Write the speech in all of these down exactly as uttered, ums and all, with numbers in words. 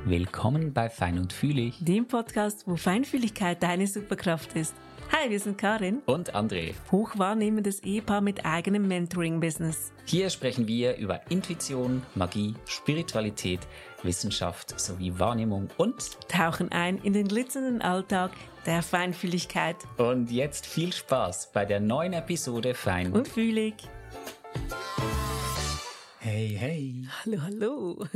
Willkommen bei Fein und Fühlig, dem Podcast, wo Feinfühligkeit deine Superkraft ist. Hi, wir sind Karin und André, hochwahrnehmendes Ehepaar mit eigenem Mentoring-Business. Hier sprechen wir über Intuition, Magie, Spiritualität, Wissenschaft sowie Wahrnehmung und tauchen ein in den glitzernden Alltag der Feinfühligkeit. Und jetzt viel Spaß bei der neuen Episode Fein und Fühlig. Hey, hey. Hallo, hallo.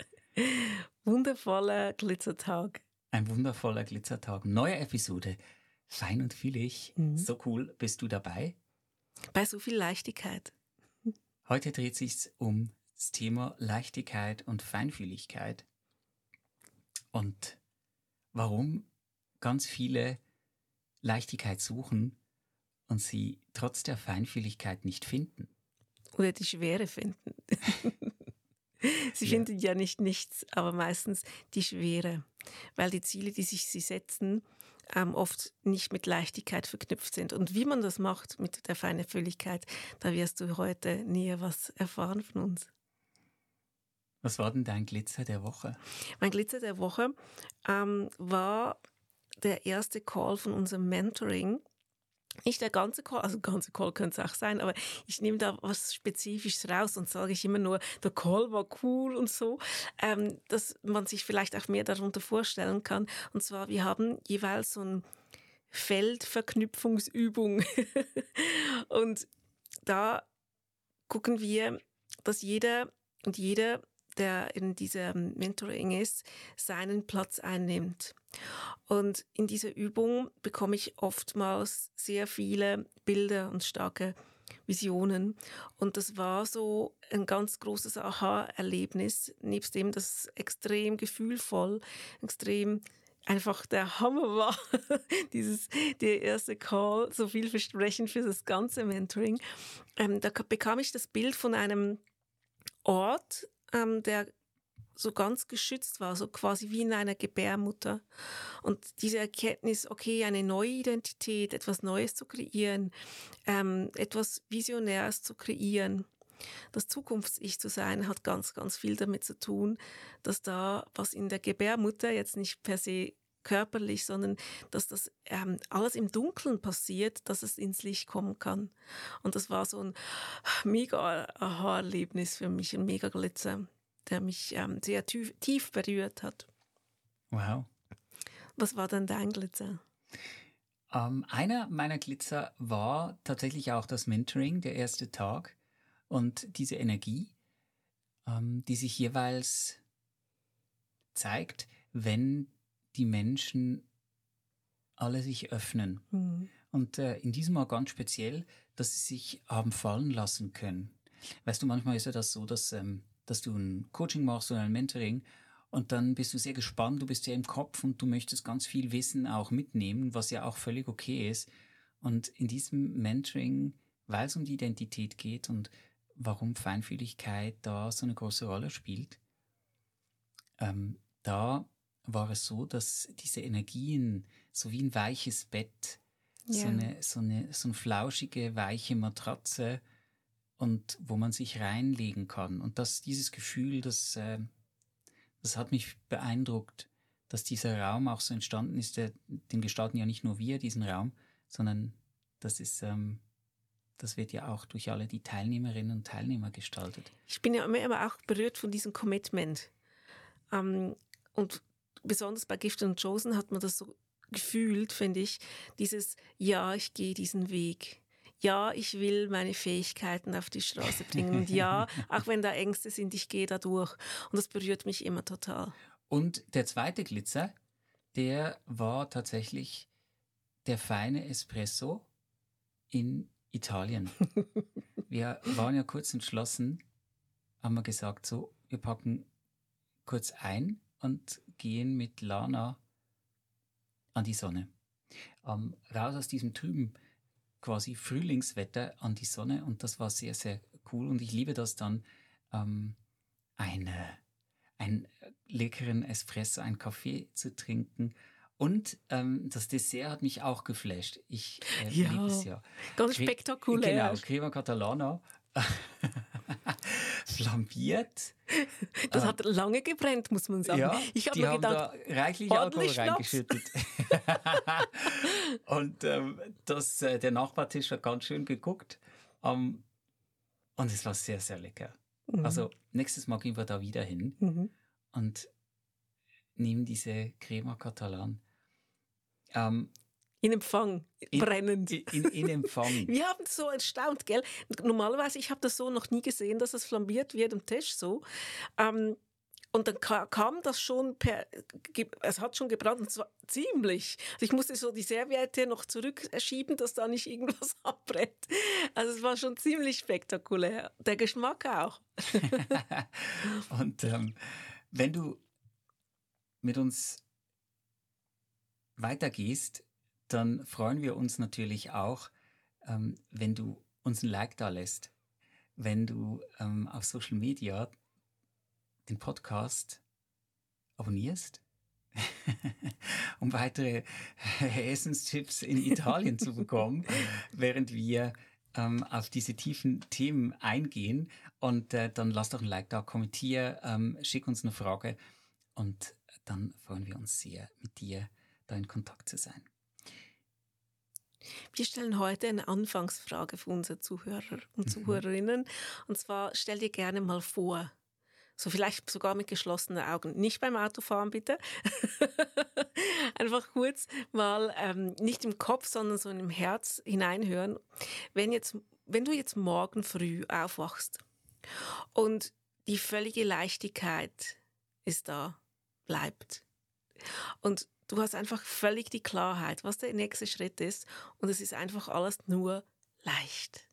Wundervoller Glitzertag. Ein wundervoller Glitzertag. Neue Episode. Fein und Fühlig. Mhm. So cool. Bist du dabei? Bei so viel Leichtigkeit. Heute dreht sich um das Thema Leichtigkeit und Feinfühligkeit. Und warum ganz viele Leichtigkeit suchen und sie trotz der Feinfühligkeit nicht finden. Oder die Schwere finden. Sie ja. finden ja nicht nichts, aber meistens die Schwere, weil die Ziele, die sich sie setzen, ähm, oft nicht mit Leichtigkeit verknüpft sind. Und wie man das macht mit der Feinfühligkeit, da wirst du heute näher was erfahren von uns. Was war denn dein Glitzer der Woche? Mein Glitzer der Woche ähm, war der erste Call von unserem Mentoring. Nicht der ganze Call, also der ganze Call könnte es auch sein, aber ich nehme da was Spezifisches raus und sage ich immer nur, der Call war cool und so, ähm, dass man sich vielleicht auch mehr darunter vorstellen kann. Und zwar, wir haben jeweils so eine Feldverknüpfungsübung und da gucken wir, dass jeder und jeder, der in diesem Mentoring ist, seinen Platz einnimmt. Und in dieser Übung bekomme ich oftmals sehr viele Bilder und starke Visionen. Und das war so ein ganz großes Aha-Erlebnis, nebst dem, dass es extrem gefühlvoll, extrem einfach der Hammer war, dieses, der erste Call, so vielversprechend für das ganze Mentoring. Ähm, da bekam ich das Bild von einem Ort, ähm, der so ganz geschützt war, so quasi wie in einer Gebärmutter. Und diese Erkenntnis, okay, eine neue Identität, etwas Neues zu kreieren, ähm, etwas Visionäres zu kreieren, das Zukunfts-Ich zu sein, hat ganz, ganz viel damit zu tun, dass da was in der Gebärmutter, jetzt nicht per se körperlich, sondern dass das ähm, alles im Dunkeln passiert, dass es ins Licht kommen kann. Und das war so ein mega Aha-Erlebnis für mich, ein mega Glitzer, der mich ähm, sehr tief, tief berührt hat. Wow. Was war denn dein Glitzer? Ähm, einer meiner Glitzer war tatsächlich auch das Mentoring, der erste Tag. Und diese Energie, ähm, die sich jeweils zeigt, wenn die Menschen alle sich öffnen. Mhm. Und äh, in diesem Mal ganz speziell, dass sie sich haben fallen lassen können. Weißt du, manchmal ist ja das so, dass, ähm, dass du ein Coaching machst oder ein Mentoring und dann bist du sehr gespannt, du bist sehr im Kopf und du möchtest ganz viel Wissen auch mitnehmen, was ja auch völlig okay ist. Und in diesem Mentoring, weil es um die Identität geht und warum Feinfühligkeit da so eine große Rolle spielt, ähm, da war es so, dass diese Energien, so wie ein weiches Bett, ja. so, eine, so, eine, so eine flauschige, weiche Matratze, und wo man sich reinlegen kann. Und das, dieses Gefühl, das, äh, das hat mich beeindruckt, dass dieser Raum auch so entstanden ist. Der, den gestalten ja nicht nur wir, diesen Raum, sondern das ist, ähm, das wird ja auch durch alle die Teilnehmerinnen und Teilnehmer gestaltet. Ich bin ja immer auch berührt von diesem Commitment. Ähm, und besonders bei Gifted and Chosen hat man das so gefühlt, finde ich, dieses Ja, ich gehe diesen Weg. Ja, ich will meine Fähigkeiten auf die Straße bringen. Und ja, auch wenn da Ängste sind, ich gehe da durch. Und das berührt mich immer total. Und der zweite Glitzer, der war tatsächlich der feine Espresso in Italien. Wir waren ja kurz entschlossen, haben wir gesagt, so, wir packen kurz ein und gehen mit Lana an die Sonne. Ähm, raus aus diesem trüben quasi Frühlingswetter an die Sonne, und das war sehr, sehr cool, und ich liebe das dann, ähm, eine, einen leckeren Espresso, einen Kaffee zu trinken, und ähm, das Dessert hat mich auch geflasht. Ich äh, ja, liebe es ja. Ganz spektakulär. Genau, Crema Catalana. flambiert. Das äh, hat lange gebrennt, muss man sagen. Ja, ich habe die mir haben gedacht, da reichlich Alkohol Schnaps. reingeschüttet. Und ähm, das, äh, der Nachbartisch hat ganz schön geguckt. Ähm, und es war sehr, sehr lecker. Mhm. Also nächstes Mal gehen wir da wieder hin Mhm. und nehmen diese Crema Catalan. Ähm, In Empfang, in, brennend. In, in Empfang. Wir haben so erstaunt, gell? Normalerweise, ich habe das so noch nie gesehen, dass es flambiert wird am Tisch so. Ähm, und dann ka- kam das schon per, ge- es hat schon gebrannt und zwar ziemlich. Also ich musste so die Serviette noch zurückschieben, dass da nicht irgendwas abbrennt. Also es war schon ziemlich spektakulär. Der Geschmack auch. Und ähm, wenn du mit uns weitergehst, dann freuen wir uns natürlich auch, ähm, wenn du uns ein Like da lässt, wenn du ähm, auf Social Media den Podcast abonnierst, um weitere Essenstipps in Italien zu bekommen, während wir ähm, auf diese tiefen Themen eingehen. Und äh, dann lass doch ein Like da, kommentier, ähm, schick uns eine Frage und dann freuen wir uns sehr, mit dir da in Kontakt zu sein. Wir stellen heute eine Anfangsfrage für unsere Zuhörer und Zuhörerinnen. Und zwar stell dir gerne mal vor, so vielleicht sogar mit geschlossenen Augen, nicht beim Autofahren bitte, einfach kurz mal ähm, nicht im Kopf, sondern so im Herz hineinhören. Wenn, jetzt, wenn du jetzt morgen früh aufwachst und die völlige Leichtigkeit ist da, bleibt und du hast einfach völlig die Klarheit, was der nächste Schritt ist und es ist einfach alles nur leicht.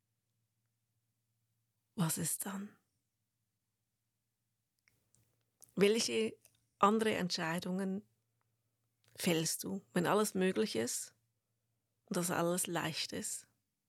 Was ist dann? Welche andere Entscheidungen fällst du, wenn alles möglich ist und das alles leicht ist?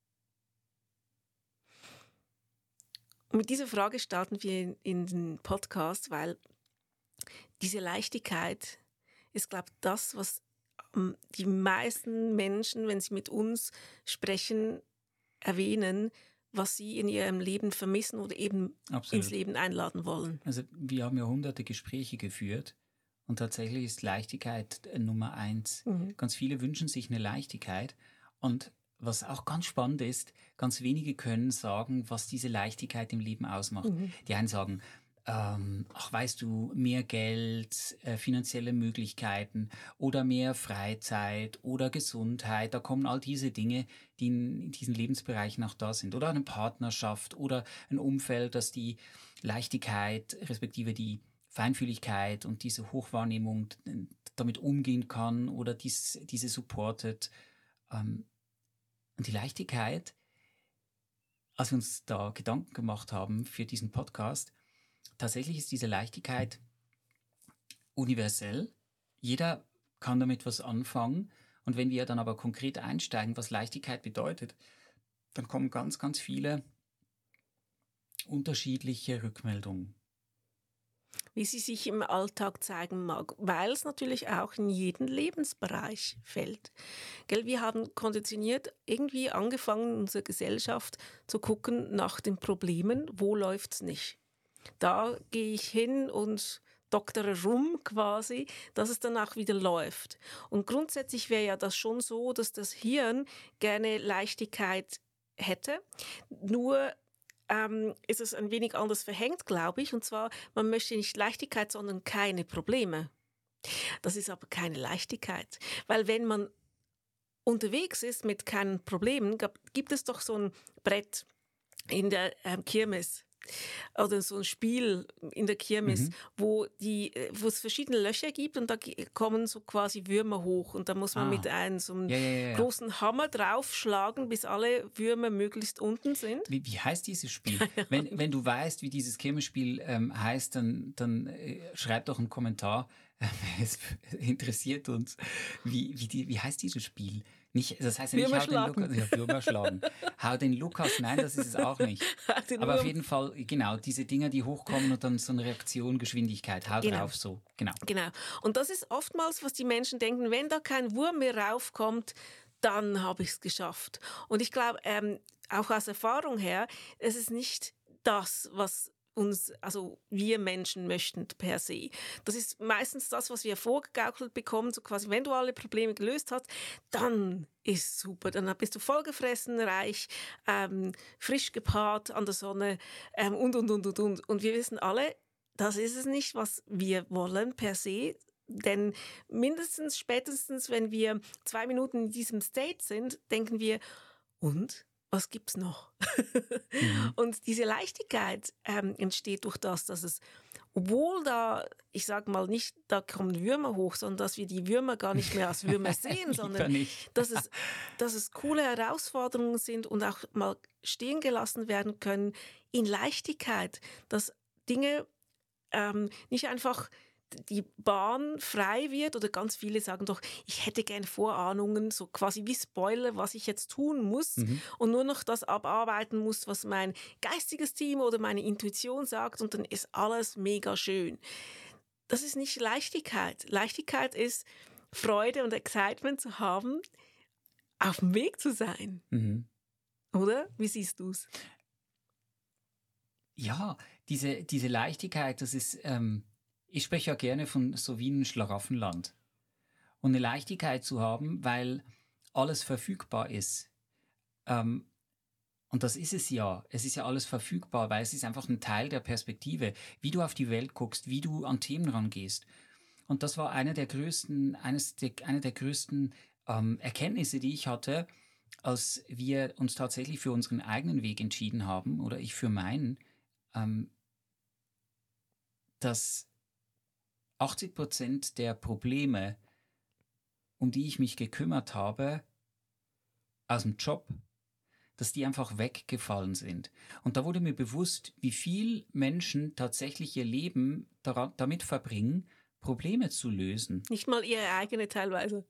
Und mit dieser Frage starten wir in den Podcast, weil diese Leichtigkeit ist, glaube ich, das, was die meisten Menschen, wenn sie mit uns sprechen, erwähnen, was sie in ihrem Leben vermissen oder eben Absolut. ins Leben einladen wollen. Also wir haben ja hunderte Gespräche geführt und tatsächlich ist Leichtigkeit Nummer eins. Mhm. Ganz viele wünschen sich eine Leichtigkeit und was auch ganz spannend ist, ganz wenige können sagen, was diese Leichtigkeit im Leben ausmacht. Mhm. Die einen sagen, ähm, ach weißt du, mehr Geld, äh, finanzielle Möglichkeiten oder mehr Freizeit oder Gesundheit, da kommen all diese Dinge, die in, in diesen Lebensbereichen auch da sind. Oder eine Partnerschaft oder ein Umfeld, das die Leichtigkeit, respektive die Feinfühligkeit und diese Hochwahrnehmung damit umgehen kann oder dies, diese supportet. Ähm, und die Leichtigkeit, als wir uns da Gedanken gemacht haben für diesen Podcast, tatsächlich ist diese Leichtigkeit universell. Jeder kann damit was anfangen. Und wenn wir dann aber konkret einsteigen, was Leichtigkeit bedeutet, dann kommen ganz, ganz viele unterschiedliche Rückmeldungen. Wie sie sich im Alltag zeigen mag, weil es natürlich auch in jeden Lebensbereich fällt. Gell, wir haben konditioniert irgendwie angefangen, in unserer Gesellschaft zu gucken nach den Problemen, wo läuft es nicht. Da gehe ich hin und doktere rum quasi, dass es dann auch wieder läuft. Und grundsätzlich wäre ja das schon so, dass das Hirn gerne Leichtigkeit hätte. Nur ähm, ist es ein wenig anders verhängt, glaube ich. Und zwar, man möchte nicht Leichtigkeit, sondern keine Probleme. Das ist aber keine Leichtigkeit. Weil wenn man unterwegs ist mit keinen Problemen, gibt es doch so ein Brett in der ähm, Kirmes. Oder so ein Spiel in der Kirmes, mhm. wo, die, wo es verschiedene Löcher gibt und da kommen so quasi Würmer hoch und da muss man ah. mit einem so einem ja, ja, ja. großen Hammer draufschlagen, bis alle Würmer möglichst unten sind. Wie, wie heißt dieses Spiel? wenn, wenn du weißt, wie dieses Kirmesspiel ähm, heißt, dann, dann äh, schreib doch einen Kommentar. Es interessiert uns. Wie, wie, die, wie heißt dieses Spiel? Nicht, das heißt ja nicht, hau den Lukas, ja, Würmer schlagen. Hau den Lukas, nein, das ist es auch nicht. Aber auf jeden Fall, genau, diese Dinger, die hochkommen und dann so eine Reaktion, Geschwindigkeit, hau genau. drauf, so, genau. Genau, und das ist oftmals, was die Menschen denken, wenn da kein Wurm mehr raufkommt, dann habe ich es geschafft. Und ich glaube, ähm, auch aus Erfahrung her, es ist nicht das, was uns, also wir Menschen möchten per se. Das ist meistens das, was wir vorgegaukelt bekommen, so quasi, wenn du alle Probleme gelöst hast, dann ist super, dann bist du vollgefressen, reich, ähm, frisch gepaart an der Sonne ähm, und, und, und, und, und. Und wir wissen alle, das ist es nicht, was wir wollen per se, denn mindestens, spätestens, wenn wir zwei Minuten in diesem State sind, denken wir, und? Was gibt's noch? Mhm. Und diese Leichtigkeit ähm, entsteht durch das, dass es, obwohl da, ich sag mal nicht, da kommen Würmer hoch, sondern dass wir die Würmer gar nicht mehr als Würmer sehen, sondern nicht. dass es, dass es coole Herausforderungen sind und auch mal stehen gelassen werden können in Leichtigkeit, dass Dinge ähm, nicht einfach die Bahn frei wird oder ganz viele sagen doch, ich hätte gern Vorahnungen, so quasi wie Spoiler, was ich jetzt tun muss Mhm. und nur noch das abarbeiten muss, was mein geistiges Team oder meine Intuition sagt und dann ist alles mega schön. Das ist nicht Leichtigkeit. Leichtigkeit ist Freude und Excitement zu haben, auf dem Weg zu sein. Mhm. Oder? Wie siehst du es? Ja, diese, diese Leichtigkeit, das ist, ähm, ich spreche ja gerne von so wie einem Schlaraffenland. Und eine Leichtigkeit zu haben, weil alles verfügbar ist. Ähm, und das ist es ja. Es ist ja alles verfügbar, weil es ist einfach ein Teil der Perspektive, wie du auf die Welt guckst, wie du an Themen rangehst. Und das war eine der größten, eines der, eine der größten ähm, Erkenntnisse, die ich hatte, als wir uns tatsächlich für unseren eigenen Weg entschieden haben, oder ich für meinen, ähm, dass achtzig Prozent der Probleme, um die ich mich gekümmert habe, aus dem Job, dass die einfach weggefallen sind. Und da wurde mir bewusst, wie viel Menschen tatsächlich ihr Leben daran, damit verbringen, Probleme zu lösen. Nicht mal ihre eigene teilweise.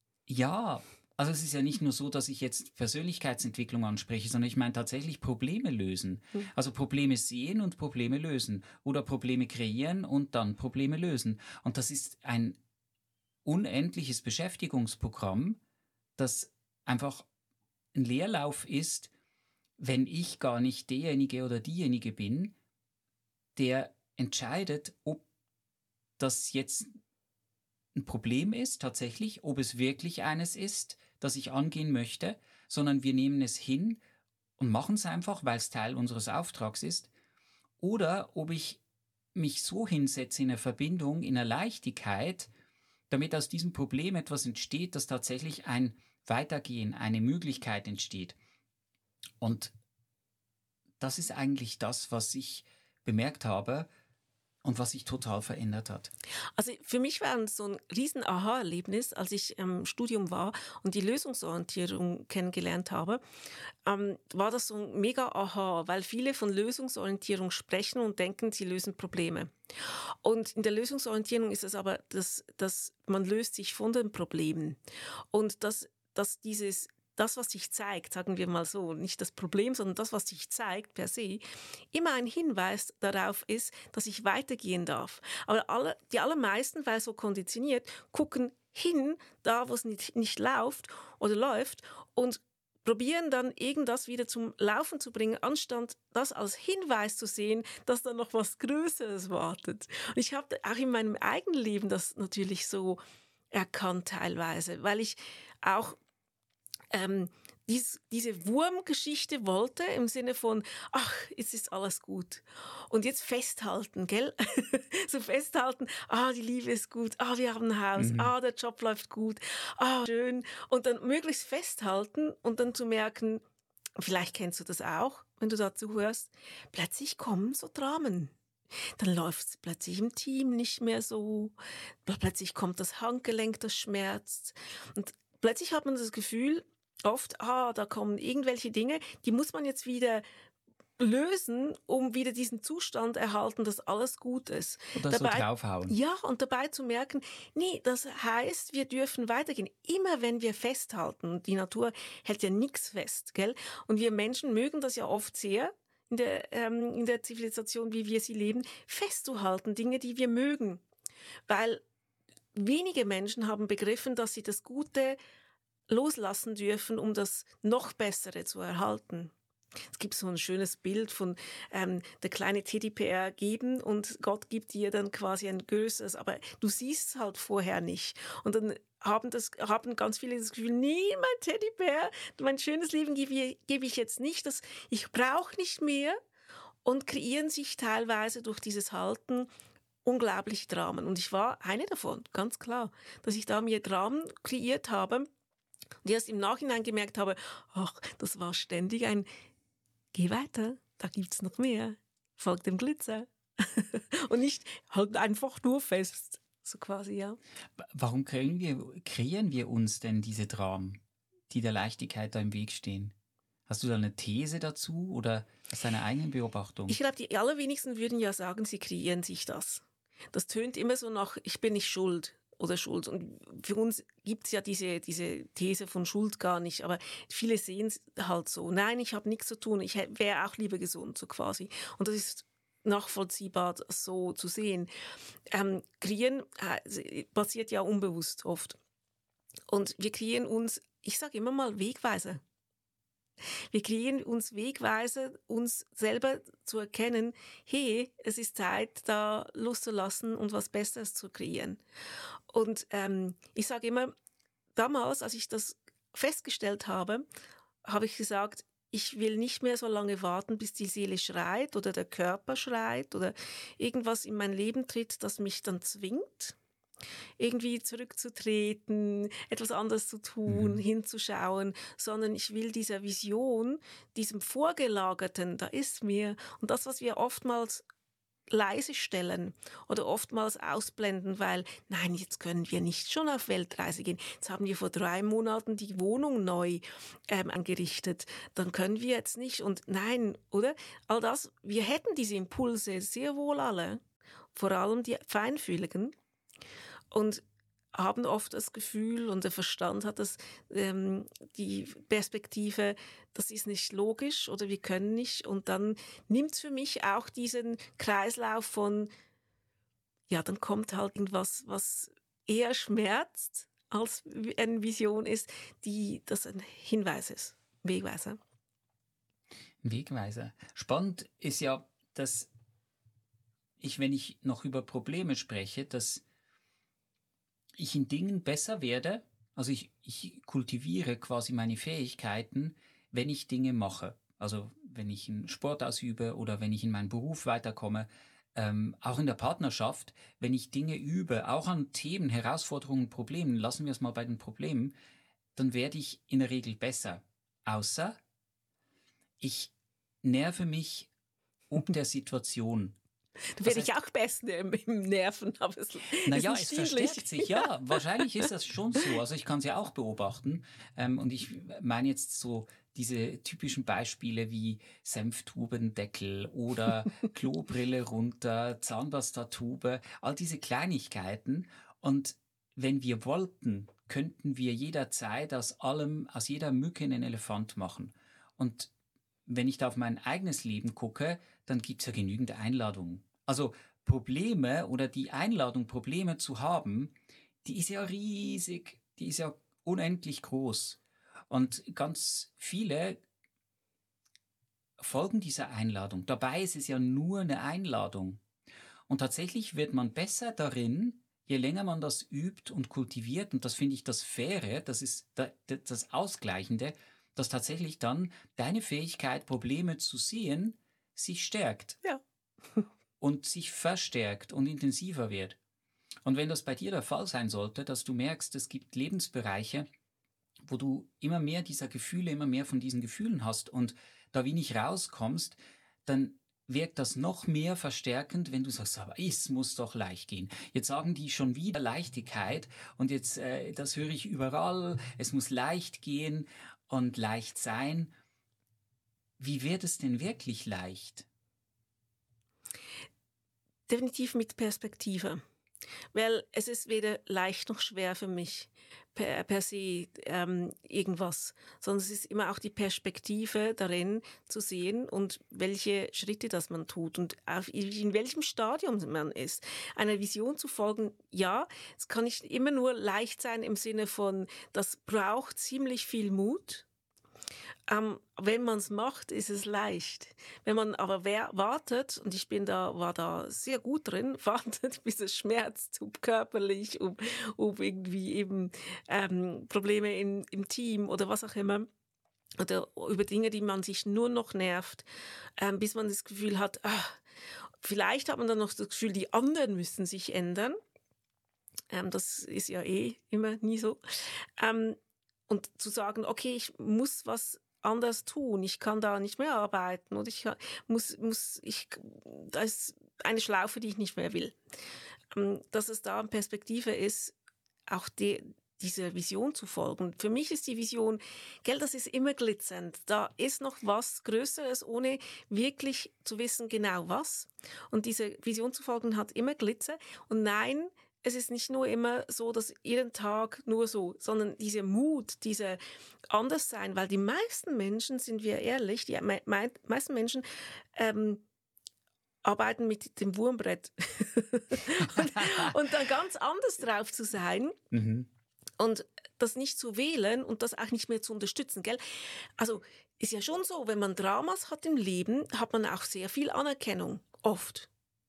Ja, also es ist ja nicht nur so, dass ich jetzt Persönlichkeitsentwicklung anspreche, sondern ich meine tatsächlich Probleme lösen. Hm. Also Probleme sehen und Probleme lösen. Oder Probleme kreieren und dann Probleme lösen. Und das ist ein unendliches Beschäftigungsprogramm, das einfach ein Leerlauf ist, wenn ich gar nicht derjenige oder diejenige bin, der entscheidet, ob das jetzt ein Problem ist, tatsächlich, ob es wirklich eines ist, das ich angehen möchte, sondern wir nehmen es hin und machen es einfach, weil es Teil unseres Auftrags ist, oder ob ich mich so hinsetze in einer Verbindung, in einer Leichtigkeit, damit aus diesem Problem etwas entsteht, dass tatsächlich ein Weitergehen, eine Möglichkeit entsteht. Und das ist eigentlich das, was ich bemerkt habe und was sich total verändert hat. Also für mich war es so ein riesen Aha-Erlebnis, als ich im Studium war und die Lösungsorientierung kennengelernt habe, ähm, war das so ein mega Aha, weil viele von Lösungsorientierung sprechen und denken, sie lösen Probleme. Und in der Lösungsorientierung ist es aber, dass, dass man löst sich von den Problemen und dass, dass dieses das, was sich zeigt, sagen wir mal so, nicht das Problem, sondern das, was sich zeigt per se, immer ein Hinweis darauf ist, dass ich weitergehen darf. Aber alle, die allermeisten, weil so konditioniert, gucken hin, da wo es nicht, nicht läuft oder läuft und probieren dann irgendwas wieder zum Laufen zu bringen, anstatt das als Hinweis zu sehen, dass da noch was Größeres wartet. Und ich habe auch in meinem eigenen Leben das natürlich so erkannt teilweise, weil ich auch Ähm, dies, diese Wurmgeschichte wollte im Sinne von, ach, jetzt ist alles gut. Und jetzt festhalten, gell? So festhalten, ah, die Liebe ist gut, ah, wir haben ein Haus, Mhm. ah, der Job läuft gut, ah, schön. Und dann möglichst festhalten und dann zu merken, vielleicht kennst du das auch, wenn du dazu hörst, plötzlich kommen so Dramen. Dann läuft es plötzlich im Team nicht mehr so. Plötzlich kommt das Handgelenk, das schmerzt. Und plötzlich hat man das Gefühl, oft, ah, da kommen irgendwelche Dinge, die muss man jetzt wieder lösen, um wieder diesen Zustand erhalten, dass alles gut ist. Oder dabei, so draufhauen. Ja, und dabei zu merken, nee, das heißt, wir dürfen weitergehen. Immer wenn wir festhalten, die Natur hält ja nichts fest, gell? Und wir Menschen mögen das ja oft sehr, in der, ähm, in der Zivilisation, wie wir sie leben, festzuhalten, Dinge, die wir mögen. Weil wenige Menschen haben begriffen, dass sie das Gute loslassen dürfen, um das noch Bessere zu erhalten. Es gibt so ein schönes Bild von ähm, der kleine Teddybär geben und Gott gibt dir dann quasi ein größeres, aber du siehst es halt vorher nicht. Und dann haben, das, haben ganz viele das Gefühl, nee, mein Teddybär, mein schönes Leben gebe ich, gebe ich jetzt nicht, das, ich brauche nicht mehr, und kreieren sich teilweise durch dieses Halten unglaubliche Dramen. Und ich war eine davon, ganz klar, dass ich da mir Dramen kreiert habe und erst im Nachhinein gemerkt habe, ach, das war ständig ein Geh weiter, da gibt's noch mehr. Folg dem Glitzer. Und nicht halt einfach nur fest. So quasi, ja. Warum kreieren wir, kreieren wir uns denn diese Dramen, die der Leichtigkeit da im Weg stehen? Hast du da eine These dazu oder aus deiner eigenen Beobachtung? Ich glaube, die allerwenigsten würden ja sagen, sie kreieren sich das. Das tönt immer so nach, ich bin nicht schuld oder Schuld. Und für uns gibt es ja diese, diese These von Schuld gar nicht. Aber viele sehen es halt so. Nein, ich habe nichts zu tun. Ich wäre auch lieber gesund, so quasi. Und das ist nachvollziehbar, das so zu sehen. Ähm, kreieren äh, passiert ja unbewusst oft. Und wir kreieren uns, ich sage immer mal, Wegweiser. Wir kreieren uns Wegweiser, uns selber zu erkennen, hey, es ist Zeit, da loszulassen und was Besseres zu kreieren. Und ähm, ich sage immer, damals, als ich das festgestellt habe, habe ich gesagt, ich will nicht mehr so lange warten, bis die Seele schreit oder der Körper schreit oder irgendwas in mein Leben tritt, das mich dann zwingt, irgendwie zurückzutreten, etwas anderes zu tun, Mhm. hinzuschauen, sondern ich will dieser Vision, diesem Vorgelagerten, da ist mir, und das, was wir oftmals leise stellen oder oftmals ausblenden, weil, nein, jetzt können wir nicht schon auf Weltreise gehen. Jetzt haben wir vor drei Monaten die Wohnung neu ähm, angerichtet. Dann können wir jetzt nicht. Und nein, oder? All das, wir hätten diese Impulse sehr wohl alle, vor allem die Feinfühligen, und haben oft das Gefühl, und der Verstand hat das, ähm, die Perspektive, das ist nicht logisch oder wir können nicht. Und dann nimmt es für mich auch diesen Kreislauf von, ja, dann kommt halt irgendwas, was eher schmerzt, als eine Vision ist, die das ein Hinweis ist, Wegweiser. Wegweiser. Spannend ist ja, dass ich, wenn ich noch über Probleme spreche, dass ich in Dingen besser werde, also ich, ich kultiviere quasi meine Fähigkeiten, wenn ich Dinge mache. Also wenn ich einen Sport ausübe oder wenn ich in meinen Beruf weiterkomme, ähm, auch in der Partnerschaft, wenn ich Dinge übe, auch an Themen, Herausforderungen, Problemen, lassen wir es mal bei den Problemen, dann werde ich in der Regel besser. Außer ich nerve mich ob der Situation. Da Das werde ich heißt, auch besser im, im Nerven, aber es naja, ist es nicht dienlich. verstärkt sich, ja. Wahrscheinlich ist das schon so. Also ich kann es ja auch beobachten. Ähm, und ich meine jetzt so diese typischen Beispiele wie Senftubendeckel oder Klobrille runter, Zahnpastatube, all diese Kleinigkeiten. Und wenn wir wollten, könnten wir jederzeit aus allem, aus jeder Mücke einen Elefant machen. Und wenn ich da auf mein eigenes Leben gucke, dann gibt es ja genügend Einladungen. Also Probleme oder die Einladung, Probleme zu haben, die ist ja riesig, die ist ja unendlich groß. Und ganz viele folgen dieser Einladung. Dabei ist es ja nur eine Einladung. Und tatsächlich wird man besser darin, je länger man das übt und kultiviert, und das finde ich das Faire, das ist das Ausgleichende, dass tatsächlich dann deine Fähigkeit, Probleme zu sehen, sich stärkt. Ja. Und sich verstärkt und intensiver wird. Und wenn das bei dir der Fall sein sollte, dass du merkst, es gibt Lebensbereiche, wo du immer mehr dieser Gefühle, immer mehr von diesen Gefühlen hast und da wie nicht rauskommst, dann wirkt das noch mehr verstärkend, wenn du sagst, aber es muss doch leicht gehen. Jetzt sagen die schon wieder Leichtigkeit und jetzt, äh, das höre ich überall, es muss leicht gehen und leicht sein. Wie wird es denn wirklich leicht? Definitiv mit Perspektive. Weil es ist weder leicht noch schwer für mich per, per se ähm, irgendwas, sondern es ist immer auch die Perspektive darin zu sehen und welche Schritte das man tut und auf, in welchem Stadium man ist. Einer Vision zu folgen, ja, es kann nicht immer nur leicht sein im Sinne von, das braucht ziemlich viel Mut. Ähm, wenn man es macht, ist es leicht. Wenn man aber wer wartet, und ich bin da, war da sehr gut drin, wartet, bis es schmerzt, ob körperlich, ob, ob irgendwie eben ähm, Probleme in, im Team oder was auch immer, oder über Dinge, die man sich nur noch nervt, ähm, bis man das Gefühl hat, ach, vielleicht hat man dann noch das Gefühl, die anderen müssen sich ändern. Ähm, das ist ja eh immer nie so. Ähm, und zu sagen, okay, ich muss was anders tun, ich kann da nicht mehr arbeiten oder ich muss, muss ich, da ist eine Schlaufe, die ich nicht mehr will. Ähm, dass es da eine Perspektive ist, auch die, diese Vision zu folgen. Für mich ist die Vision, gell, das ist immer glitzernd. Da ist noch was Größeres, ohne wirklich zu wissen, genau was. Und diese Vision zu folgen hat immer Glitzer. Und nein, es ist nicht nur immer so, dass jeden Tag nur so, sondern diese Mut, diese Anderssein, weil die meisten Menschen, sind wir ehrlich, die me me meisten Menschen ähm, arbeiten mit dem Wurmbrett. und, und dann ganz anders drauf zu sein. Mhm. Und das nicht zu wählen und das auch nicht mehr zu unterstützen, gell? Also ist ja schon so, wenn man Dramas hat im Leben, hat man auch sehr viel Anerkennung, oft.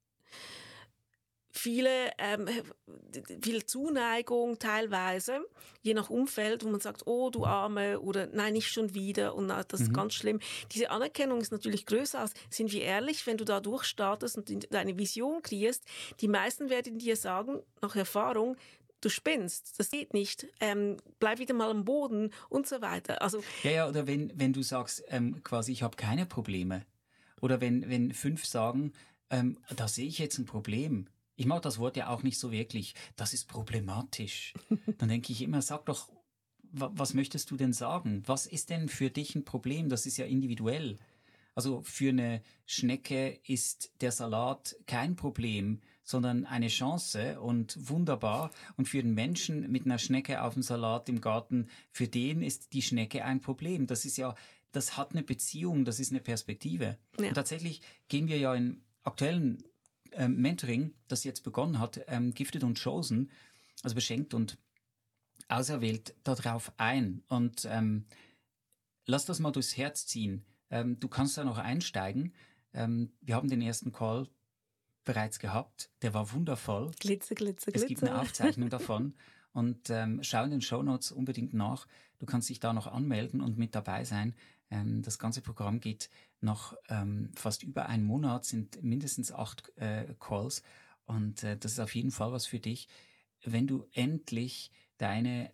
Viele, ähm, viel Zuneigung teilweise, je nach Umfeld, wo man sagt, oh, du Arme, oder nein, nicht schon wieder, und das ist Mhm. ganz schlimm. Diese Anerkennung ist natürlich größer als, sind wir ehrlich, wenn du da durchstartest und deine Vision kreierst, die meisten werden dir sagen, nach Erfahrung, du spinnst, das geht nicht, ähm, bleib wieder mal am Boden und so weiter. Also, Ja, ja, oder wenn, wenn du sagst, ähm, quasi, ich habe keine Probleme. Oder wenn, wenn fünf sagen, ähm, da sehe ich jetzt ein Problem. Ich mag das Wort ja auch nicht so wirklich. Das ist problematisch. Dann denke ich immer, sag doch, wa- was möchtest du denn sagen? Was ist denn für dich ein Problem? Das ist ja individuell. Also für eine Schnecke ist der Salat kein Problem, sondern eine Chance und wunderbar. Und für den Menschen mit einer Schnecke auf dem Salat im Garten, für den ist die Schnecke ein Problem. Das ist ja, das hat eine Beziehung, das ist eine Perspektive. ja. Und tatsächlich gehen wir ja im aktuellen ähm, Mentoring, das jetzt begonnen hat, ähm, Gifted und Chosen, also beschenkt und auserwählt, darauf ein. Und ähm, lass das mal durchs Herz ziehen. Ähm, du kannst da noch einsteigen. Ähm, wir haben den ersten Call bereits gehabt. Der war wundervoll. Glitzer, Glitzer, Es gibt eine Glitzer. Aufzeichnung davon. Und ähm, schau in den Shownotes unbedingt nach. Du kannst dich da noch anmelden und mit dabei sein. Ähm, das ganze Programm geht noch ähm, fast über einen Monat, sind mindestens acht äh, Calls. Und äh, das ist auf jeden Fall was für dich, wenn du endlich deine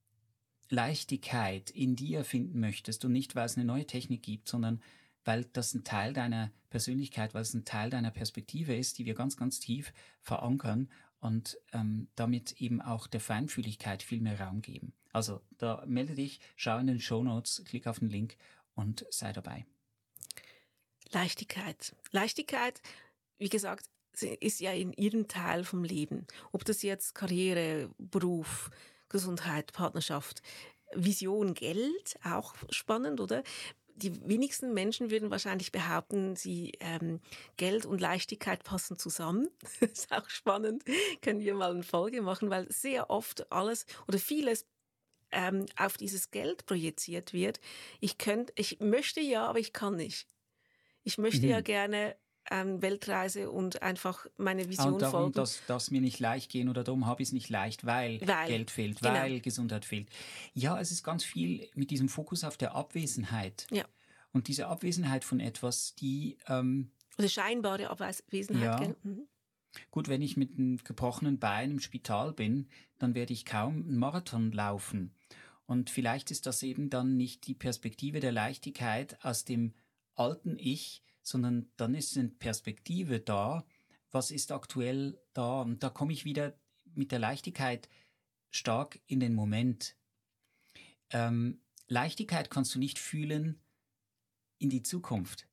Leichtigkeit in dir finden möchtest und nicht, weil es eine neue Technik gibt, sondern weil das ein Teil deiner Persönlichkeit, weil es ein Teil deiner Perspektive ist, die wir ganz, ganz tief verankern und ähm, damit eben auch der Feinfühligkeit viel mehr Raum geben. Also da melde dich, schau in den Shownotes, klick auf den Link und sei dabei. Leichtigkeit. Leichtigkeit, wie gesagt, ist ja in jedem Teil vom Leben. Ob das jetzt Karriere, Beruf, Gesundheit, Partnerschaft, Vision, Geld, auch spannend, oder? Die wenigsten Menschen würden wahrscheinlich behaupten, sie ähm, Geld und Leichtigkeit passen zusammen. Das ist auch spannend. Können wir mal eine Folge machen, weil sehr oft alles oder vieles ähm, auf dieses Geld projiziert wird. Ich könnte, ich möchte ja, aber ich kann nicht. Ich möchte Mhm. ja gerne ähm, Weltreise und einfach meine Vision und darum, folgen. dass das mir nicht leicht gehen oder darum habe ich es nicht leicht, weil, Weil, Geld fehlt, genau. weil Gesundheit fehlt. Ja, es ist ganz viel mit diesem Fokus auf der Abwesenheit. Ja. Und diese Abwesenheit von etwas, die, ähm, Oder scheinbare Abwesenheit. Ja. Gell? Mhm. gut, wenn ich mit einem gebrochenen Bein im Spital bin, dann werde ich kaum einen Marathon laufen. Und vielleicht ist das eben dann nicht die Perspektive der Leichtigkeit aus dem alten Ich, sondern dann ist eine Perspektive da, was ist aktuell da. Und da komme ich wieder mit der Leichtigkeit stark in den Moment. Ähm, Leichtigkeit kannst du nicht fühlen in die Zukunft.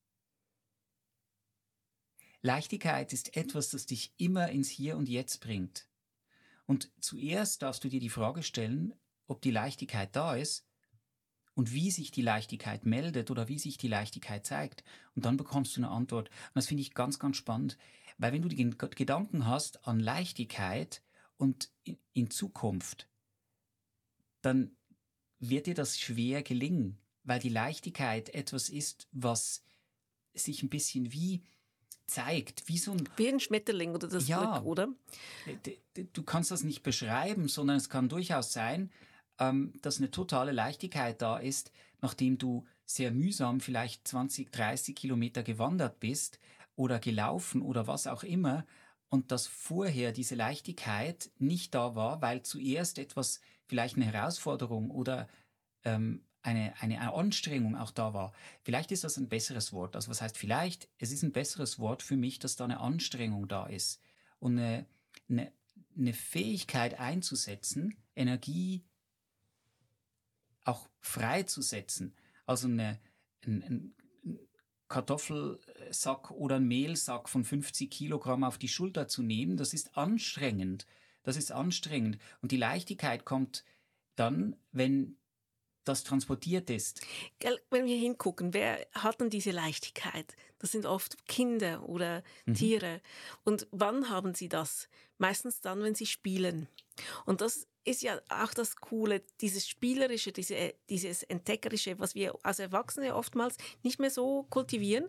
Leichtigkeit ist etwas, das dich immer ins Hier und Jetzt bringt. Und zuerst darfst du dir die Frage stellen, ob die Leichtigkeit da ist und wie sich die Leichtigkeit meldet oder wie sich die Leichtigkeit zeigt. Und dann bekommst du eine Antwort. Und das finde ich ganz, ganz spannend, weil wenn du den Gedanken hast an Leichtigkeit und in Zukunft, dann wird dir das schwer gelingen. weil die Leichtigkeit etwas ist, was sich ein bisschen wie zeigt, wie so ein... Wie ein Schmetterling oder das ja, Glück, oder? d- d- du kannst das nicht beschreiben, sondern es kann durchaus sein, ähm, dass eine totale Leichtigkeit da ist, nachdem du sehr mühsam vielleicht zwanzig, dreißig Kilometer gewandert bist oder gelaufen oder was auch immer und dass vorher diese Leichtigkeit nicht da war, weil zuerst etwas, vielleicht eine Herausforderung oder ähm, eine, eine Anstrengung auch da war. Vielleicht ist das ein besseres Wort. Also was heißt vielleicht? Es ist ein besseres Wort für mich, dass da eine Anstrengung da ist und eine, eine, eine Fähigkeit einzusetzen, Energie auch freizusetzen. Also eine, ein, ein Kartoffelsack oder ein Mehlsack von fünfzig Kilogramm auf die Schulter zu nehmen, das ist anstrengend. Das ist anstrengend. Und die Leichtigkeit kommt dann, wenn das transportiert ist. Gell, wenn wir hingucken, wer hat denn diese Leichtigkeit? Das sind oft Kinder oder Mhm. Tiere. Und wann haben sie das? Meistens dann, wenn sie spielen. Und das ist ja auch das Coole, dieses Spielerische, diese, dieses Entdeckerische, was wir als Erwachsene oftmals nicht mehr so kultivieren,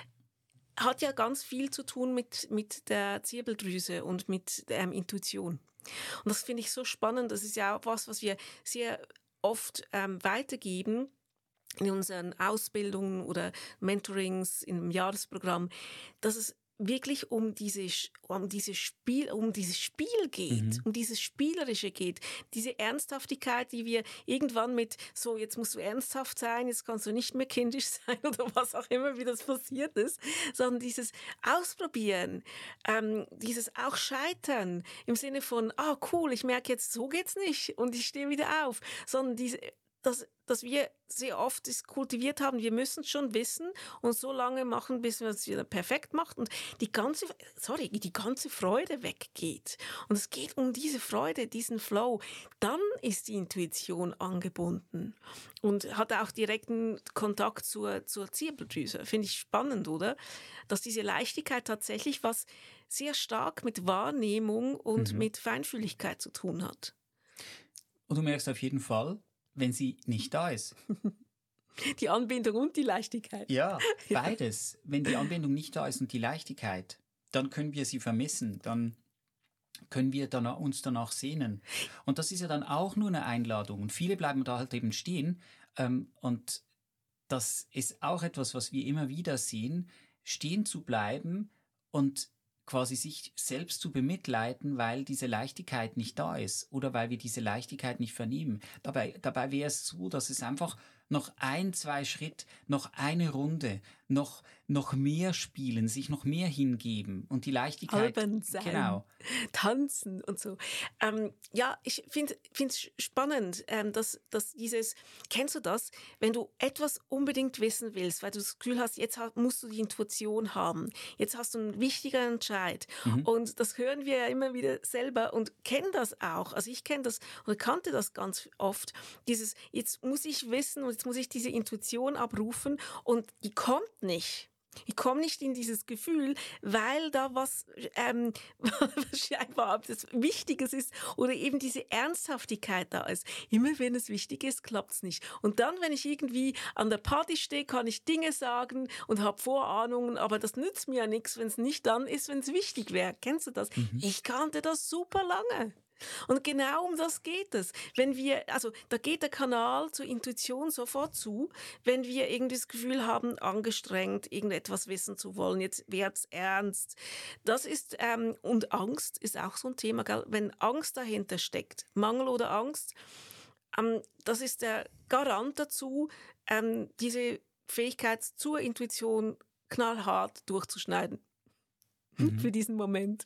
hat ja ganz viel zu tun mit, mit der Zirbeldrüse und mit der ähm, Intuition. Und das finde ich so spannend. Das ist ja auch was, was wir sehr oft ähm, weitergeben in unseren Ausbildungen oder Mentorings, im Jahresprogramm, dass es wirklich um diese, um diese Spiel, um dieses Spiel geht, Mhm. um dieses Spielerische geht, diese Ernsthaftigkeit, die wir irgendwann mit, so jetzt musst du ernsthaft sein, jetzt kannst du nicht mehr kindisch sein oder was auch immer, wie das passiert ist, sondern dieses Ausprobieren, ähm, dieses auch Scheitern im Sinne von, ah cool, ich merke jetzt, so geht's nicht und ich stehe wieder auf, sondern diese Dass, dass wir sehr oft es kultiviert haben, wir müssen es schon wissen und so lange machen, bis wir es wieder perfekt macht und die ganze, sorry, die ganze Freude weggeht. Und es geht um diese Freude, diesen Flow. Dann ist die Intuition angebunden und hat auch direkten Kontakt zur, zur Zirbeldrüse. Finde ich spannend, oder? Dass diese Leichtigkeit tatsächlich was sehr stark mit Wahrnehmung und Mhm. mit Feinfühligkeit zu tun hat. Und du merkst auf jeden Fall, wenn sie nicht da ist. Die Anbindung und die Leichtigkeit. Ja, beides. Wenn die Anbindung nicht da ist und die Leichtigkeit, dann können wir sie vermissen, dann können wir dann uns danach sehnen. Und das ist ja dann auch nur eine Einladung. Und viele bleiben da halt eben stehen. Ähm, und das ist auch etwas, was wir immer wieder sehen, stehen zu bleiben und quasi sich selbst zu bemitleiden, weil diese Leichtigkeit nicht da ist oder weil wir diese Leichtigkeit nicht vernehmen. Dabei, dabei wäre es so, dass es einfach noch ein, zwei Schritt, noch eine Runde, noch, noch mehr spielen, sich noch mehr hingeben und die Leichtigkeit... Albern sein, Genau. tanzen und so. Ähm, ja, ich finde es spannend, ähm, dass, dass dieses, kennst du das, wenn du etwas unbedingt wissen willst, weil du das Gefühl hast, jetzt hast, musst du die Intuition haben, jetzt hast du einen wichtigen Entscheid Mhm. und das hören wir ja immer wieder selber und kennen das auch, also ich kenne das oder kannte das ganz oft, dieses, jetzt muss ich wissen und jetzt muss ich diese Intuition abrufen und die kommt nicht. Ich komme nicht in dieses Gefühl, weil da was ähm, scheinbar das Wichtiges ist oder eben diese Ernsthaftigkeit da ist. Immer wenn es wichtig ist, klappt es nicht. Und dann, wenn ich irgendwie an der Party stehe, kann ich Dinge sagen und habe Vorahnungen, aber das nützt mir ja nichts, wenn es nicht dann ist, wenn es wichtig wäre. Kennst du das? Mhm. Ich kannte das super lange. Und genau um das geht es. Wenn wir, also da geht der Kanal zur Intuition sofort zu, wenn wir irgendwie das Gefühl haben, angestrengt, irgendetwas wissen zu wollen, jetzt wird's ernst. Das ist, ähm, und Angst ist auch so ein Thema, gell? Wenn Angst dahinter steckt, Mangel oder Angst, ähm, das ist der Garant dazu, ähm, diese Fähigkeit zur Intuition knallhart durchzuschneiden. Mhm. Für diesen Moment.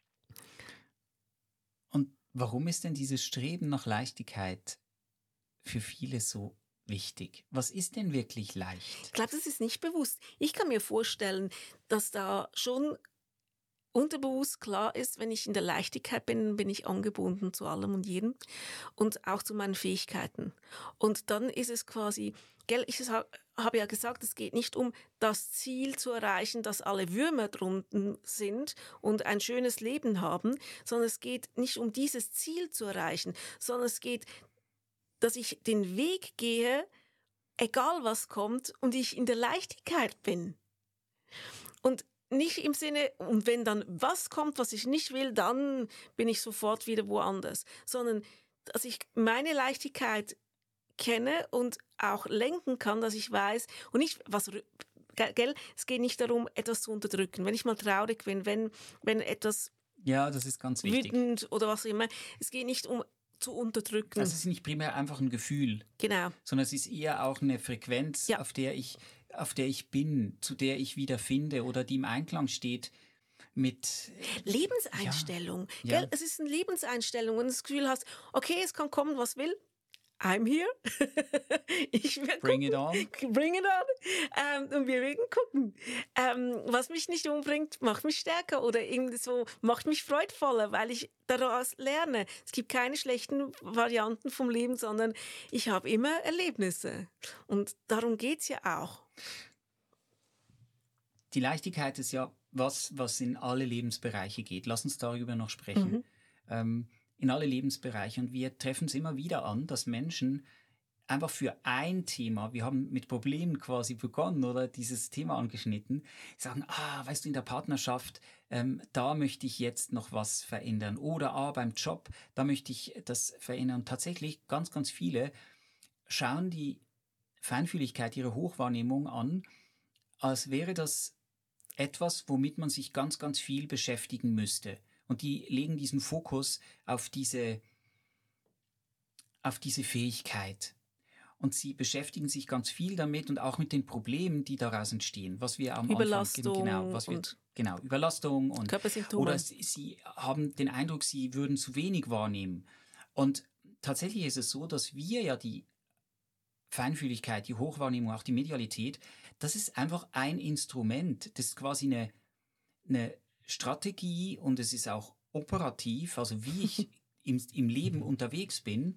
Und warum ist denn dieses Streben nach Leichtigkeit für viele so wichtig? Was ist denn wirklich leicht? Ich glaube, das ist nicht bewusst. Ich kann mir vorstellen, dass da schon unterbewusst klar ist, wenn ich in der Leichtigkeit bin, bin ich angebunden zu allem und jedem und auch zu meinen Fähigkeiten. Und dann ist es quasi, gell, ich habe ja gesagt, es geht nicht um das Ziel zu erreichen, dass alle Würmer drunten sind und ein schönes Leben haben, sondern es geht nicht um dieses Ziel zu erreichen, sondern es geht, dass ich den Weg gehe, egal was kommt und ich in der Leichtigkeit bin. Und nicht im Sinne, und wenn dann was kommt, was ich nicht will, dann bin ich sofort wieder woanders. Sondern, dass ich meine Leichtigkeit kenne und auch lenken kann, dass ich weiß, und nicht, was, gell, es geht nicht darum, etwas zu unterdrücken. Wenn ich mal traurig bin, wenn, wenn etwas ja, das ist ganz wichtig. Wütend oder was auch immer, es geht nicht um zu unterdrücken. Also es ist nicht primär einfach ein Gefühl, genau. sondern es ist eher auch eine Frequenz, ja. auf der ich, auf der ich bin, zu der ich wieder finde oder die im Einklang steht mit Lebenseinstellung. Ja. Gell? Ja. Es ist eine Lebenseinstellung, wenn du das Gefühl hast, okay, es kann kommen, was will. I'm here. ich will Bring gucken. it on. Bring it on. Ähm, und wir werden gucken. Ähm, was mich nicht umbringt, macht mich stärker oder irgendwie so macht mich freudvoller, weil ich daraus lerne. Es gibt keine schlechten Varianten vom Leben, sondern ich habe immer Erlebnisse. Und darum geht's ja auch. Die Leichtigkeit ist ja was, was in alle Lebensbereiche geht. Lass uns darüber noch sprechen. Mhm. Ähm, in alle Lebensbereiche. Und wir treffen es immer wieder an, dass Menschen einfach für ein Thema, wir haben mit Problemen quasi begonnen oder dieses Thema angeschnitten, sagen, ah, weißt du, in der Partnerschaft, ähm, da möchte ich jetzt noch was verändern. Oder ah, beim Job, da möchte ich das verändern. Und tatsächlich, ganz, ganz viele schauen die Feinfühligkeit, ihre Hochwahrnehmung an, als wäre das etwas, womit man sich ganz, ganz viel beschäftigen müsste. Und die legen diesen Fokus auf diese, auf diese Fähigkeit. Und sie beschäftigen sich ganz viel damit und auch mit den Problemen, die daraus entstehen. Was wir am Überlastung Anfang, genau, was wir, und genau, Überlastung und Körpersymptome. Oder sie, sie haben den Eindruck, sie würden zu wenig wahrnehmen. Und tatsächlich ist es so, dass wir ja die Feinfühligkeit, die Hochwahrnehmung, auch die Medialität, das ist einfach ein Instrument. Das ist quasi eine, eine Strategie und es ist auch operativ, also wie ich im, im Leben unterwegs bin.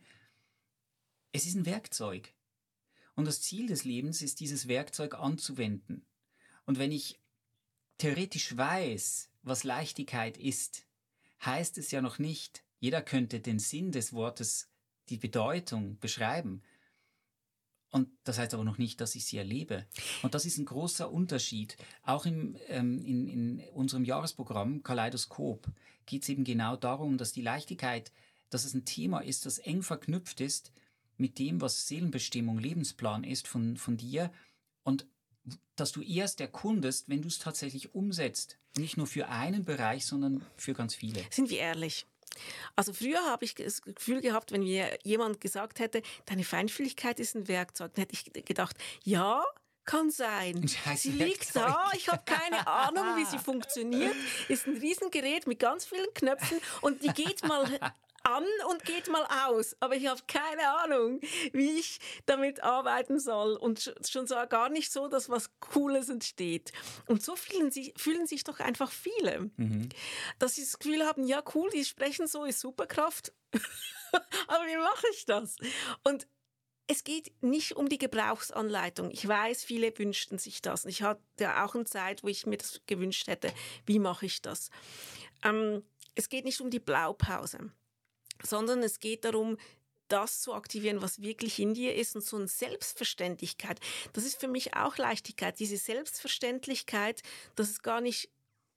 Es ist ein Werkzeug. Und das Ziel des Lebens ist, dieses Werkzeug anzuwenden. Und wenn ich theoretisch weiß, was Leichtigkeit ist, heißt es ja noch nicht, jeder könnte den Sinn des Wortes, die Bedeutung beschreiben. Und das heißt aber noch nicht, dass ich sie erlebe. Und das ist ein großer Unterschied. Auch im, ähm, in, in unserem Jahresprogramm Kaleidoskop geht es eben genau darum, dass die Leichtigkeit, dass es ein Thema ist, das eng verknüpft ist mit dem, was Seelenbestimmung, Lebensplan ist von, von dir. Und dass du erst erkundest, wenn du es tatsächlich umsetzt. Nicht nur für einen Bereich, sondern für ganz viele. Sind wir ehrlich? Also früher habe ich das Gefühl gehabt, wenn mir jemand gesagt hätte, deine Feinfühligkeit ist ein Werkzeug, dann hätte ich gedacht, ja, kann sein. Sie liegt da, ich habe keine Ahnung, wie sie funktioniert, ist ein Riesengerät mit ganz vielen Knöpfen und die geht mal an und geht mal aus. Aber ich habe keine Ahnung, wie ich damit arbeiten soll. Und schon so gar nicht so, dass was Cooles entsteht. Und so fühlen sich, fühlen sich doch einfach viele. Mhm. Dass sie das Gefühl haben, ja cool, die sprechen so, ist Superkraft. Aber wie mache ich das? Und es geht nicht um die Gebrauchsanleitung. Ich weiß, viele wünschten sich das. Und ich hatte auch eine Zeit, wo ich mir das gewünscht hätte. Wie mache ich das? Ähm, es geht nicht um die Blaupause, sondern es geht darum, das zu aktivieren, was wirklich in dir ist und so eine Selbstverständlichkeit. Das ist für mich auch Leichtigkeit. Diese Selbstverständlichkeit, dass es gar nicht,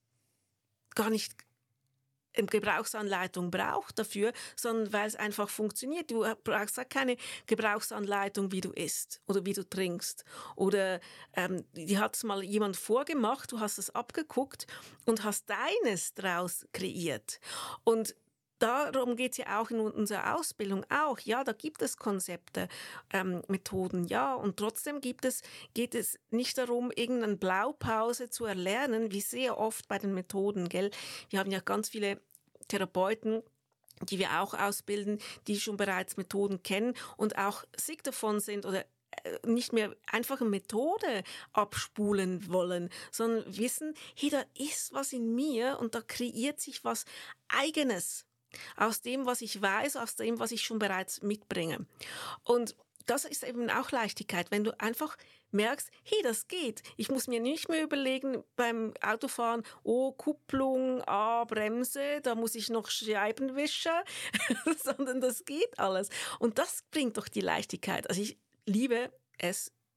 gar nicht eine Gebrauchsanleitung braucht dafür, sondern weil es einfach funktioniert. Du brauchst ja keine Gebrauchsanleitung, wie du isst oder wie du trinkst. Oder ähm, die hat es mal jemand vorgemacht, du hast es abgeguckt und hast deines draus kreiert. Und darum geht es ja auch in unserer Ausbildung auch. Ja, da gibt es Konzepte, ähm, Methoden, ja. Und trotzdem gibt es, geht es nicht darum, irgendeine Blaupause zu erlernen, wie sehr oft bei den Methoden, gell? Wir haben ja ganz viele Therapeuten, die wir auch ausbilden, die schon bereits Methoden kennen und auch sick davon sind oder nicht mehr einfach eine Methode abspulen wollen, sondern wissen, hey, da ist was in mir und da kreiert sich was Eigenes. Aus dem, was ich weiß, aus dem, was ich schon bereits mitbringe. Und das ist eben auch Leichtigkeit, wenn du einfach merkst, hey, das geht. Ich muss mir nicht mehr überlegen beim Autofahren, oh, Kupplung, ah, Bremse, da muss ich noch Scheiben wischen, sondern das geht alles. Und das bringt doch die Leichtigkeit. Also ich liebe es,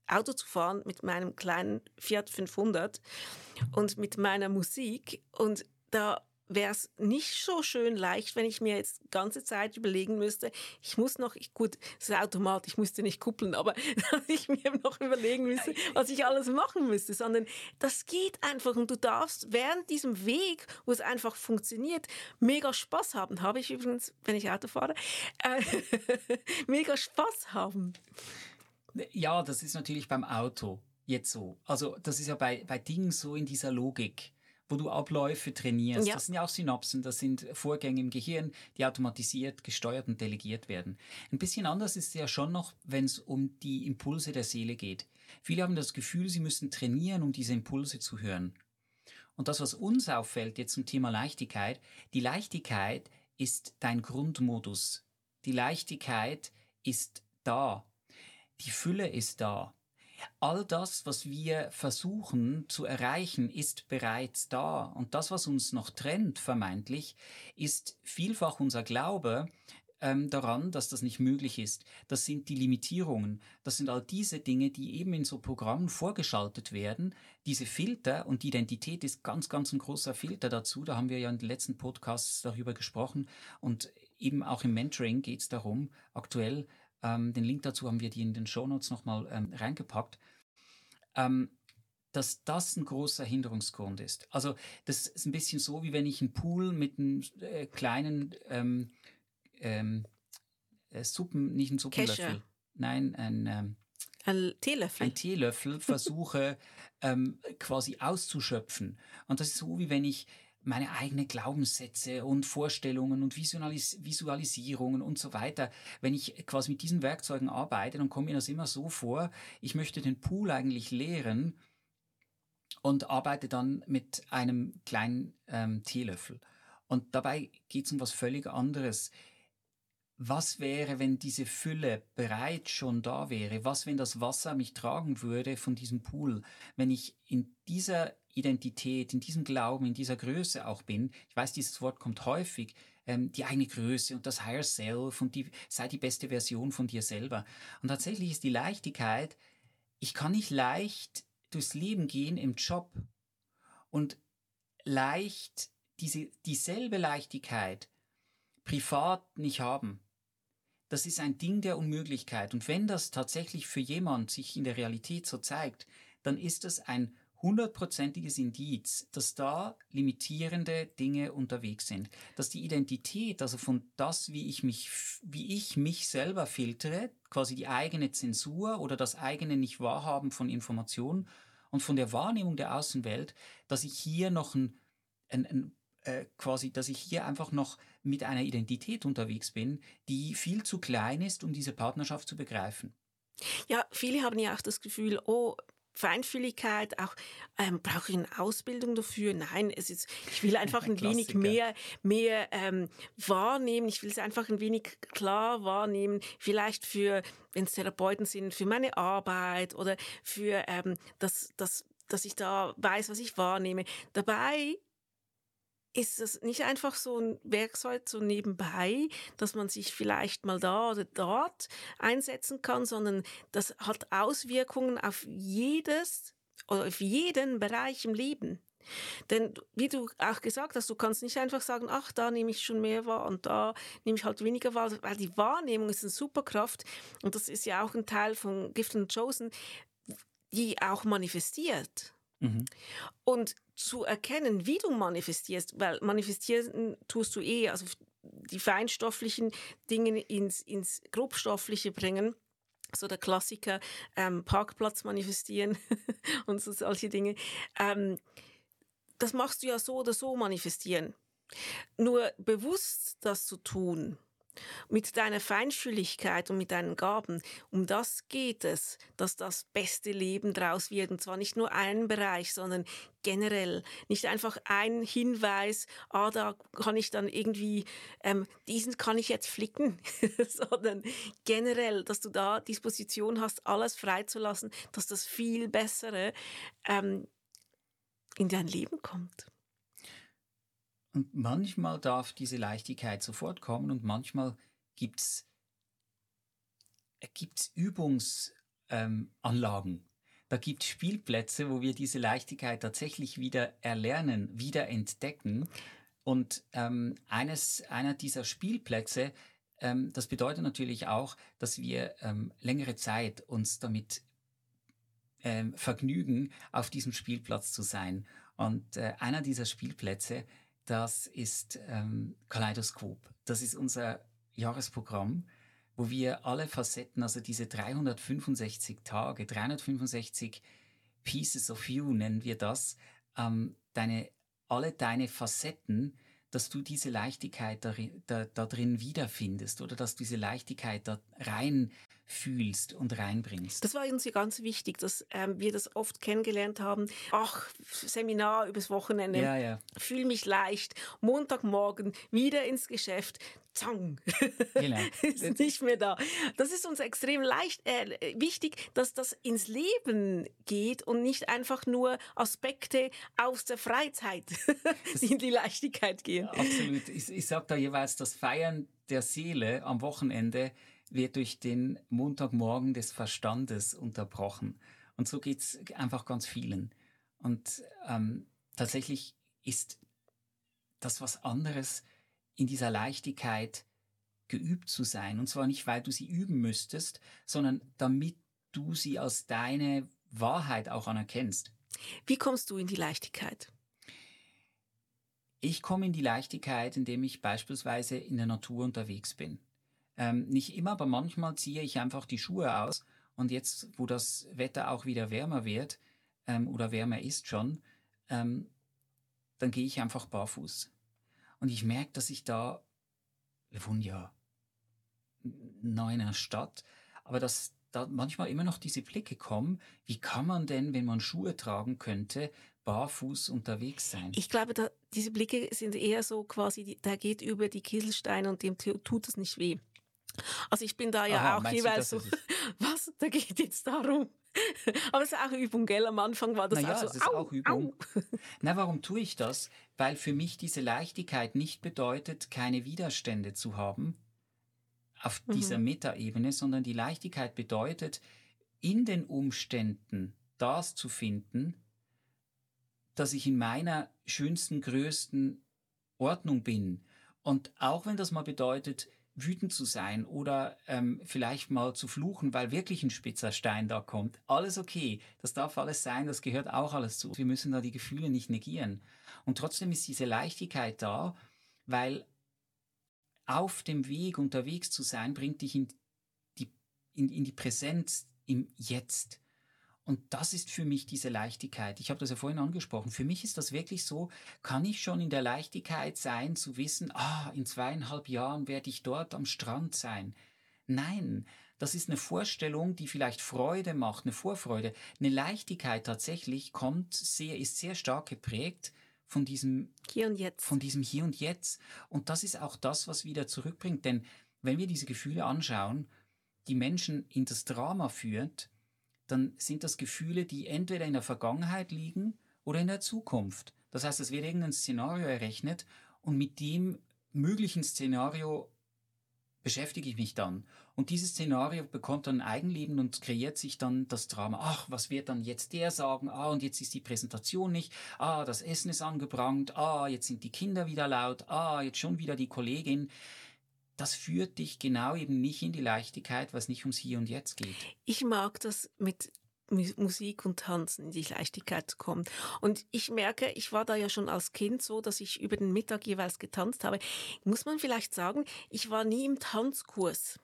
Auto zu fahren mit meinem kleinen Fiat fünfhundert und mit meiner Musik. Und da wäre es nicht so schön leicht, wenn ich mir jetzt die ganze Zeit überlegen müsste, ich muss noch, ich, gut, es ist ein Automat, ich musste nicht kuppeln, aber dass ich mir noch überlegen müsste, was ich alles machen müsste, sondern das geht einfach und du darfst während diesem Weg, wo es einfach funktioniert, mega Spaß haben. Habe ich übrigens, wenn ich Auto fahre, äh, mega Spaß haben. Ja, das ist natürlich beim Auto jetzt so. Also das ist ja bei, bei Dingen so in dieser Logik, wo du Abläufe trainierst. Ja. Das sind ja auch Synapsen, das sind Vorgänge im Gehirn, die automatisiert, gesteuert und delegiert werden. Ein bisschen anders ist es ja schon noch, wenn es um die Impulse der Seele geht. Viele haben das Gefühl, sie müssen trainieren, um diese Impulse zu hören. Und das, was uns auffällt jetzt zum Thema Leichtigkeit, die Leichtigkeit ist dein Grundmodus. Die Leichtigkeit ist da. Die Fülle ist da. All das, was wir versuchen zu erreichen, ist bereits da. Und das, was uns noch trennt, vermeintlich, ist vielfach unser Glaube ähm, daran, dass das nicht möglich ist. Das sind die Limitierungen. Das sind all diese Dinge, die eben in so Programmen vorgeschaltet werden. Diese Filter, und die Identität ist ganz, ganz ein großer Filter dazu. Da haben wir ja in den letzten Podcasts darüber gesprochen. Und eben auch im Mentoring geht es darum, aktuell, Ähm, den Link dazu haben wir die in den Shownotes nochmal ähm, reingepackt, ähm, dass das ein großer Hinderungsgrund ist. Also das ist ein bisschen so, wie wenn ich einen Pool mit einem äh, kleinen ähm, ähm, äh, Suppen, nicht einen Suppenlöffel, Kescher. nein, ein, ähm, ein Teelöffel, ein Teelöffel versuche ähm, quasi auszuschöpfen. Und das ist so, wie wenn ich meine eigenen Glaubenssätze und Vorstellungen und Visualis- Visualisierungen und so weiter, wenn ich quasi mit diesen Werkzeugen arbeite, dann kommt mir das immer so vor, ich möchte den Pool eigentlich leeren und arbeite dann mit einem kleinen ähm, Teelöffel. Und dabei geht es um was völlig anderes. Was wäre, wenn diese Fülle bereits schon da wäre? Was, wenn das Wasser mich tragen würde von diesem Pool? Wenn ich in dieser Identität, in diesem Glauben, in dieser Größe auch bin, ich weiß, dieses Wort kommt häufig, ähm, die eigene Größe und das Higher Self und die, sei die beste Version von dir selber. Und tatsächlich ist die Leichtigkeit, ich kann nicht leicht durchs Leben gehen im Job und leicht diese, dieselbe Leichtigkeit privat nicht haben. Das ist ein Ding der Unmöglichkeit. Und wenn das tatsächlich für jemand sich in der Realität so zeigt, dann ist das ein hundertprozentiges Indiz, dass da limitierende Dinge unterwegs sind. Dass die Identität, also von das, wie ich mich, wie ich mich selber filtere, quasi die eigene Zensur oder das eigene Nicht-Wahrhaben von Informationen und von der Wahrnehmung der Außenwelt, dass ich hier noch ein, ein, ein äh, quasi, dass ich hier einfach noch mit einer Identität unterwegs bin, die viel zu klein ist, um diese Partnerschaft zu begreifen. Ja, viele haben ja auch das Gefühl, oh, Feinfühligkeit, auch ähm, brauche ich eine Ausbildung dafür? Nein, es ist, ich will einfach ein wenig mehr, mehr ähm, wahrnehmen. Ich will es einfach ein wenig klar wahrnehmen. Vielleicht für, wenn es Therapeuten sind, für meine Arbeit oder für ähm, das, das, dass ich da weiß, was ich wahrnehme. Dabei ist das nicht einfach so ein Werkzeug so nebenbei, dass man sich vielleicht mal da oder dort einsetzen kann, sondern das hat Auswirkungen auf jedes oder auf jeden Bereich im Leben. Denn wie du auch gesagt hast, du kannst nicht einfach sagen, ach, da nehme ich schon mehr wahr und da nehme ich halt weniger wahr, weil die Wahrnehmung ist eine Superkraft und das ist ja auch ein Teil von Gifted and Chosen, die auch manifestiert. Mhm. Und zu erkennen, wie du manifestierst, weil manifestieren tust du eh, also die feinstofflichen Dinge ins, ins grobstoffliche bringen, so der Klassiker, ähm, Parkplatz manifestieren und so solche Dinge. Ähm, das machst du ja so oder so manifestieren. Nur bewusst das zu tun, mit deiner Feinfühligkeit und mit deinen Gaben, um das geht es, dass das beste Leben draus wird. Und zwar nicht nur einen Bereich, sondern generell. Nicht einfach ein Hinweis, ah, da kann ich dann irgendwie, ähm, diesen kann ich jetzt flicken, sondern generell, dass du da Disposition hast, alles freizulassen, dass das viel Bessere ähm, in dein Leben kommt. Und manchmal darf diese Leichtigkeit sofort kommen und manchmal gibt es gibt's Übungs, ähm, Anlagen. Da gibt es Spielplätze, wo wir diese Leichtigkeit tatsächlich wieder erlernen, wieder entdecken. Und ähm, eines, einer dieser Spielplätze, ähm, das bedeutet natürlich auch, dass wir ähm, längere Zeit uns damit ähm, vergnügen, auf diesem Spielplatz zu sein. Und äh, einer dieser Spielplätze, das ist ähm, Kaleidoskop. Das ist unser Jahresprogramm, wo wir alle Facetten, also diese dreihundertfünfundsechzig Tage, dreihundertfünfundsechzig Pieces of You nennen wir das, ähm, deine, alle deine Facetten, dass du diese Leichtigkeit da, da, da drin wiederfindest oder dass du diese Leichtigkeit da rein fühlst und reinbringst. Das war uns ja ganz wichtig, dass ähm, wir das oft kennengelernt haben. Ach, Seminar übers Wochenende, Ja, ja. fühle mich leicht, Montagmorgen wieder ins Geschäft, zang, Genau. ist nicht mehr da. Das ist uns extrem leicht, äh, wichtig, dass das ins Leben geht und nicht einfach nur Aspekte aus der Freizeit in die Leichtigkeit gehen. Absolut. Ich, ich sage da jeweils, das Feiern der Seele am Wochenende wird durch den Montagmorgen des Verstandes unterbrochen. Und so geht's einfach ganz vielen. Und ähm, tatsächlich ist das was anderes, in dieser Leichtigkeit geübt zu sein. Und zwar nicht, weil du sie üben müsstest, sondern damit du sie als deine Wahrheit auch anerkennst. Wie kommst du in die Leichtigkeit? Ich komme in die Leichtigkeit, indem ich beispielsweise in der Natur unterwegs bin. Ähm, nicht immer, aber manchmal ziehe ich einfach die Schuhe aus und jetzt, wo das Wetter auch wieder wärmer wird ähm, oder wärmer ist schon, ähm, dann gehe ich einfach barfuß. Und ich merke, dass ich da, wir wohnen ja neu in einer Stadt, aber dass da manchmal immer noch diese Blicke kommen, wie kann man denn, wenn man Schuhe tragen könnte, barfuß unterwegs sein? Ich glaube, da, diese Blicke sind eher so quasi, der geht über die Kieselsteine und dem tut es nicht weh. Also ich bin da ja Aha, auch jeweils so, was, da geht jetzt darum. Aber es ist auch Übung, gell? Am Anfang war das naja, auch so, es ist au, auch Übung. Au. Na, warum tue ich das? Weil für mich diese Leichtigkeit nicht bedeutet, keine Widerstände zu haben auf mhm. dieser Metaebene, sondern die Leichtigkeit bedeutet, in den Umständen das zu finden, dass ich in meiner schönsten, größten Ordnung bin. Und auch wenn das mal bedeutet, wütend zu sein oder ähm, vielleicht mal zu fluchen, weil wirklich ein spitzer Stein da kommt. Alles okay, das darf alles sein, das gehört auch alles zu. Wir müssen da die Gefühle nicht negieren. Und trotzdem ist diese Leichtigkeit da, weil auf dem Weg unterwegs zu sein, bringt dich in die, in, in die Präsenz im Jetzt. Und das ist für mich diese Leichtigkeit. Ich habe das ja vorhin angesprochen. Für mich ist das wirklich so, kann ich schon in der Leichtigkeit sein, zu wissen, ah, in zweieinhalb Jahren werde ich dort am Strand sein. Nein, das ist eine Vorstellung, die vielleicht Freude macht, eine Vorfreude. Eine Leichtigkeit tatsächlich kommt sehr, ist sehr stark geprägt von diesem Hier und Jetzt. Von diesem Hier und Jetzt. Und das ist auch das, was wieder zurückbringt. Denn wenn wir diese Gefühle anschauen, die Menschen in das Drama führt, dann sind das Gefühle, die entweder in der Vergangenheit liegen oder in der Zukunft. Das heißt, es wird irgendein Szenario errechnet und mit dem möglichen Szenario beschäftige ich mich dann. Und dieses Szenario bekommt dann ein Eigenleben und kreiert sich dann das Drama. Ach, was wird dann jetzt der sagen? Ah, und jetzt ist die Präsentation nicht. Ah, das Essen ist angebrannt. Ah, jetzt sind die Kinder wieder laut. Ah, jetzt schon wieder die Kollegin. Das führt dich genau eben nicht in die Leichtigkeit, was nicht ums Hier und Jetzt geht. Ich mag das mit Musik und Tanzen in die Leichtigkeit zu kommen. Und ich merke, ich war da ja schon als Kind so, dass ich über den Mittag jeweils getanzt habe. Muss man vielleicht sagen, ich war nie im Tanzkurs.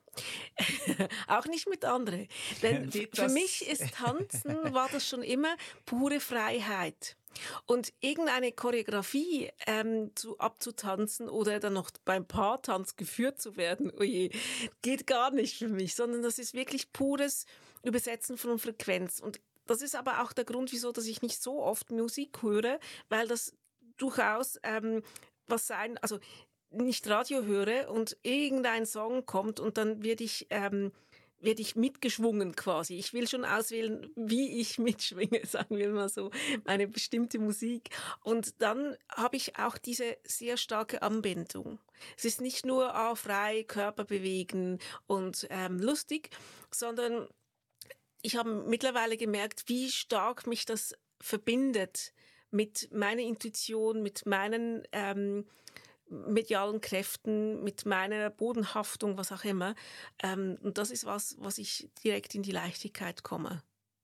Auch nicht mit anderen. Denn für mich ist Tanzen, war das schon immer pure Freiheit. Und irgendeine Choreografie ähm, zu, abzutanzen oder dann noch beim Paartanz geführt zu werden, oje, geht gar nicht für mich, sondern das ist wirklich pures Übersetzen von Frequenz. Und das ist aber auch der Grund, wieso dass ich nicht so oft Musik höre, weil das durchaus ähm, was sein, also nicht Radio höre und irgendein Song kommt und dann werde ich, ähm, werde ich mitgeschwungen quasi. Ich will schon auswählen, wie ich mitschwinge, sagen wir mal so, eine bestimmte Musik. Und dann habe ich auch diese sehr starke Anbindung. Es ist nicht nur ah, frei, Körper bewegen und ähm, lustig, sondern ich habe mittlerweile gemerkt, wie stark mich das verbindet mit meiner Intuition, mit meinen ähm, medialen Kräften, mit meiner Bodenhaftung, was auch immer. Ähm, und das ist was, was ich direkt in die Leichtigkeit komme.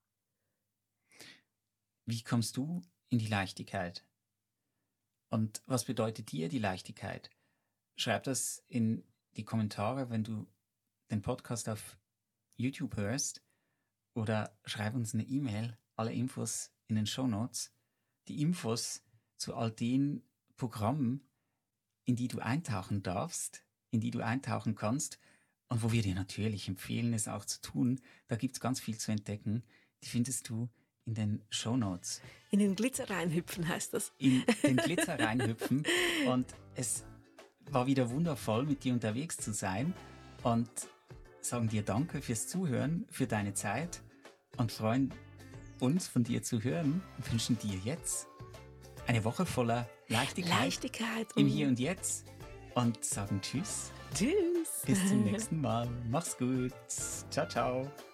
Wie kommst du in die Leichtigkeit? Und was bedeutet dir die Leichtigkeit? Schreib das in die Kommentare, wenn du den Podcast auf YouTube hörst, oder schreib uns eine E-Mail, alle Infos in den Shownotes. Die Infos zu all den Programmen, in die du eintauchen darfst, in die du eintauchen kannst und wo wir dir natürlich empfehlen, es auch zu tun. Da gibt es ganz viel zu entdecken. Die findest du in den Shownotes. In den Glitzer reinhüpfen heißt das. In den Glitzer reinhüpfen. Und es war wieder wundervoll, mit dir unterwegs zu sein. Und sagen dir Danke fürs Zuhören, für deine Zeit und freuen uns, von dir zu hören und wünschen dir jetzt eine Woche voller Leichtigkeit, Leichtigkeit im Hier und Jetzt und sagen Tschüss. Tschüss. Bis zum nächsten Mal. Mach's gut. Ciao, ciao.